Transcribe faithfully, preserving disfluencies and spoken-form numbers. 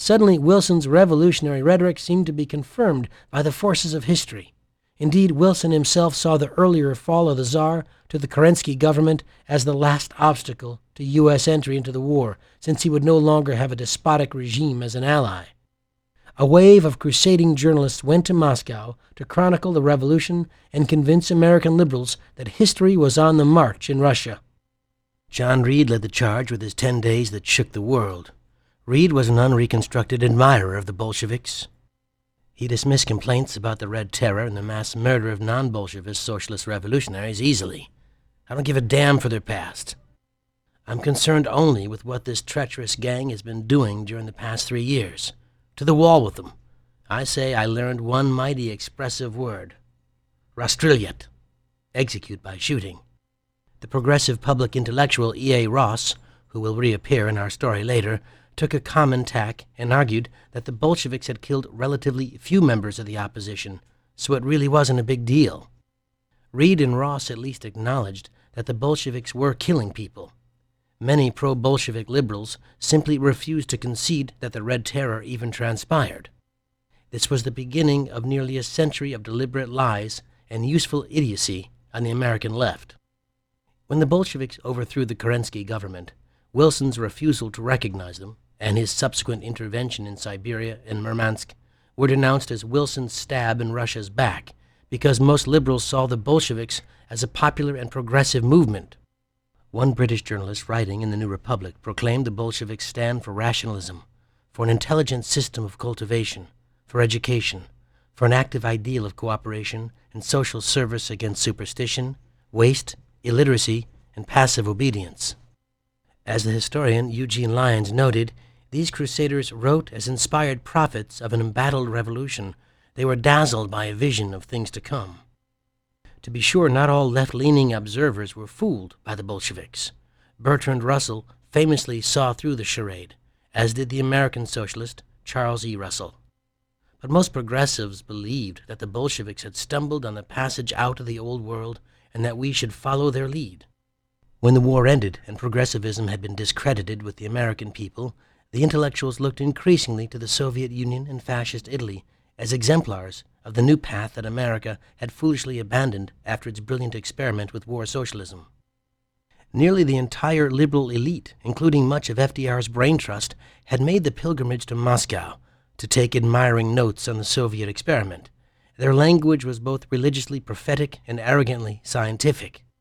Suddenly, Wilson's revolutionary rhetoric seemed to be confirmed by the forces of history. Indeed, Wilson himself saw the earlier fall of the Tsar to the Kerensky government as the last obstacle to U S entry into the war, since he would no longer have a despotic regime as an ally. A wave of crusading journalists went to Moscow to chronicle the revolution and convince American liberals that history was on the march in Russia. John Reed led the charge with his Ten Days That Shook the World. Reed was an unreconstructed admirer of the Bolsheviks. He dismissed complaints about the Red Terror and the mass murder of non-Bolshevist socialist revolutionaries easily. I don't give a damn for their past. I'm concerned only with what this treacherous gang has been doing during the past three years. To the wall with them. I say I learned one mighty expressive word. Rastrilyat. Execute by shooting. The progressive public intellectual E A. Ross, who will reappear in our story later, took a common tack and argued that the Bolsheviks had killed relatively few members of the opposition, so it really wasn't a big deal. Reed and Ross at least acknowledged that the Bolsheviks were killing people. Many pro-Bolshevik liberals simply refused to concede that the Red Terror even transpired. This was the beginning of nearly a century of deliberate lies and useful idiocy on the American left. When the Bolsheviks overthrew the Kerensky government, Wilson's refusal to recognize them and his subsequent intervention in Siberia and Murmansk were denounced as Wilson's stab in Russia's back, because most liberals saw the Bolsheviks as a popular and progressive movement. One British journalist writing in the New Republic proclaimed the Bolsheviks stand for rationalism, for an intelligent system of cultivation, for education, for an active ideal of cooperation and social service against superstition, waste, illiteracy, and passive obedience. As the historian Eugene Lyons noted, these crusaders wrote as inspired prophets of an embattled revolution. They were dazzled by a vision of things to come. To be sure, not all left-leaning observers were fooled by the Bolsheviks. Bertrand Russell famously saw through the charade, as did the American socialist Charles E. Russell. But most progressives believed that the Bolsheviks had stumbled on the passage out of the old world and that we should follow their lead. When the war ended and progressivism had been discredited with the American people, the intellectuals looked increasingly to the Soviet Union and fascist Italy as exemplars of the new path that America had foolishly abandoned after its brilliant experiment with war socialism. Nearly the entire liberal elite, including much of F D R's brain trust, had made the pilgrimage to Moscow to take admiring notes on the Soviet experiment. Their language was both religiously prophetic and arrogantly scientific.